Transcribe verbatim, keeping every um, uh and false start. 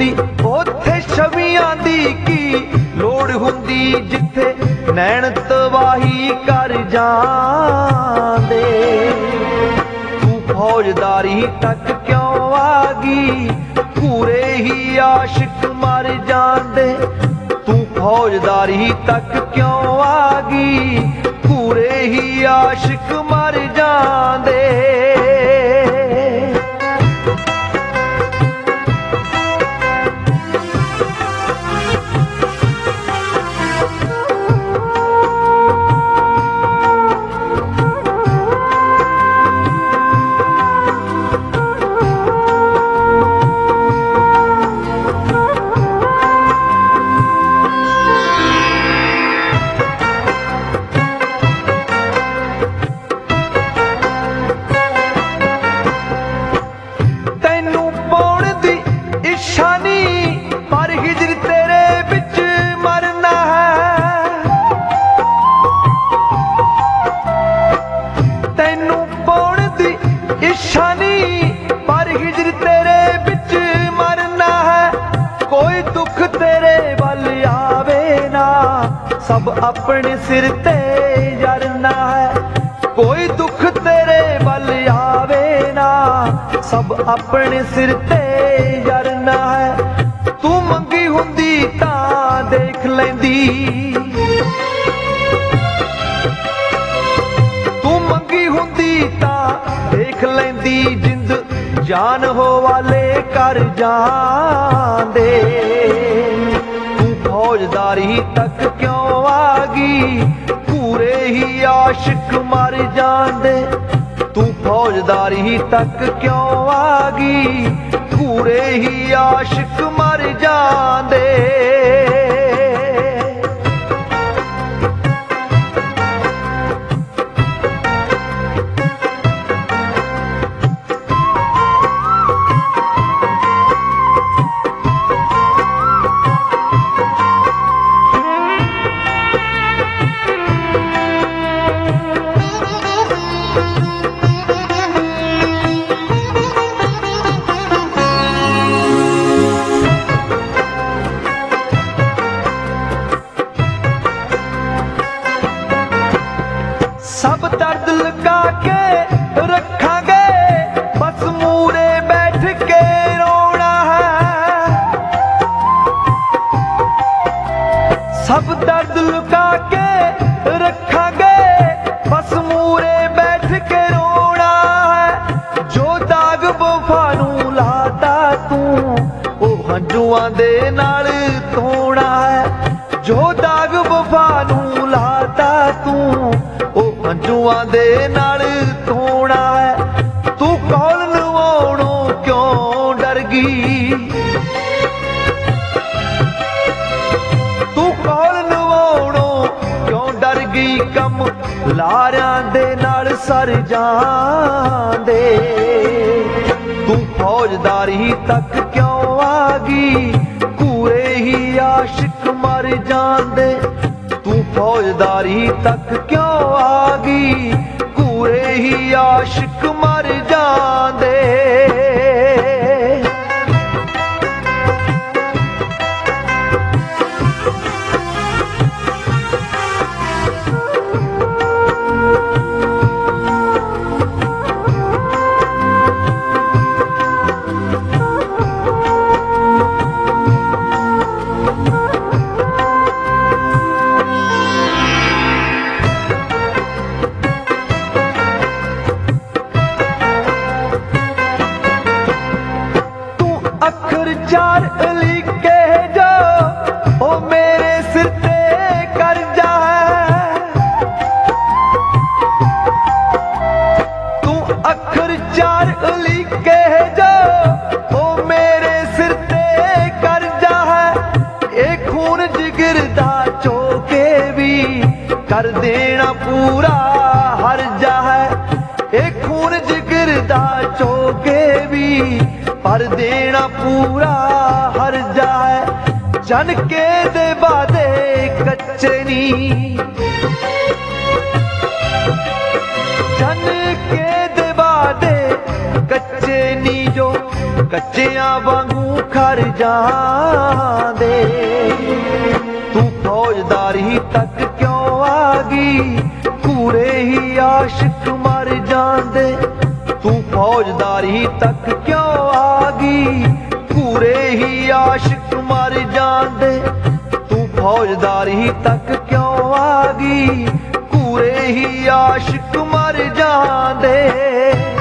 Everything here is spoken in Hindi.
ਹੁੰਦੀ ਉੱਥੇ ਛਵੀਆਂ ਦੀ ਕੀ ਲੋੜ ਹੁੰਦੀ, ਜਿੱਥੇ ਨੈਣ ਤਬਾਹੀ ਕਰ ਜਾਂਦੇ। ਤੂੰ ਫੌਜਦਾਰੀ ਤੱਕ ਕਿਉਂ ਆ ਗਈ, ਪੂਰੇ ਹੀ ਆਸ਼ਿਕ ਮਰ ਜਾਂਦੇ। ਤੂੰ ਫੌਜਦਾਰੀ ਤੱਕ ਕਿਉਂ ਆ ਗਈ, ਪੂਰੇ ਹੀ ਆਸ਼ਿਕ ਮਰ ਜਾਂਦੇ। सब अपने सिर ते जरना है, कोई दुख तेरे बल आवे ना, सब अपने सिर ते जरना है। तू मंगी हुंदी तां देख लैंदी, तू मंगी हुंदी तां देख लैंदी, जिंद जान हो वाले कर जांदे। तू फौजदारी तक क्यों आ गई, पूरे ही आशिक मर जांदे। तू फौजदारी तक क्यों आ गई, पूरे ही आशिक मर जांदे। सब दर्द लगा के रखांगे, बस मूरे बैठ के रोना है। सब दर्द लगा के रखांगे, बस मूरे बैठ के रोना है। जो दाग वफा नू लाता तू, ओ हंजुआं दे नाल धोना है। जो दाग वफा नू लाता तू, हंजुआं दे नाल धोना है। तू कौल लवाउणों क्यों डर गई, तू कौल लवाउणों क्यों डर गई, कम लारियां दे नाल सर जांदे। तू फौजदारी तक क्यों आ गई, पूरे ही आशिक मर जांदे। तू फौजदारी तक क्यों आ गई, पूरे ही आशिक मर जांदे। चार लिखे जो ओ मेरे सिर ते कर्जा है। तू अखर चार लिखे जो ओ मेरे सिर ते कर्जा है। एक खून जिगर दा चोके भी कर देना पूरा हर्जा है। एक खून जिगर दा चोके भी पर देना पूरा हर्जा है। जन के दे वादे कच्चे नी, जन के दे वादे कच्चे नी, जो कच्चियां वांगू खर जांदे। तू फौजदारी तक क्यों आ गई, पूरे ही आशिक मर जांदे। तू फौजदारी तक क्यों आ गई, पूरे ही आशिक मर जांदे। तू फौजदारी तक क्यों आ गई, पूरे ही आशिक मर जांदे।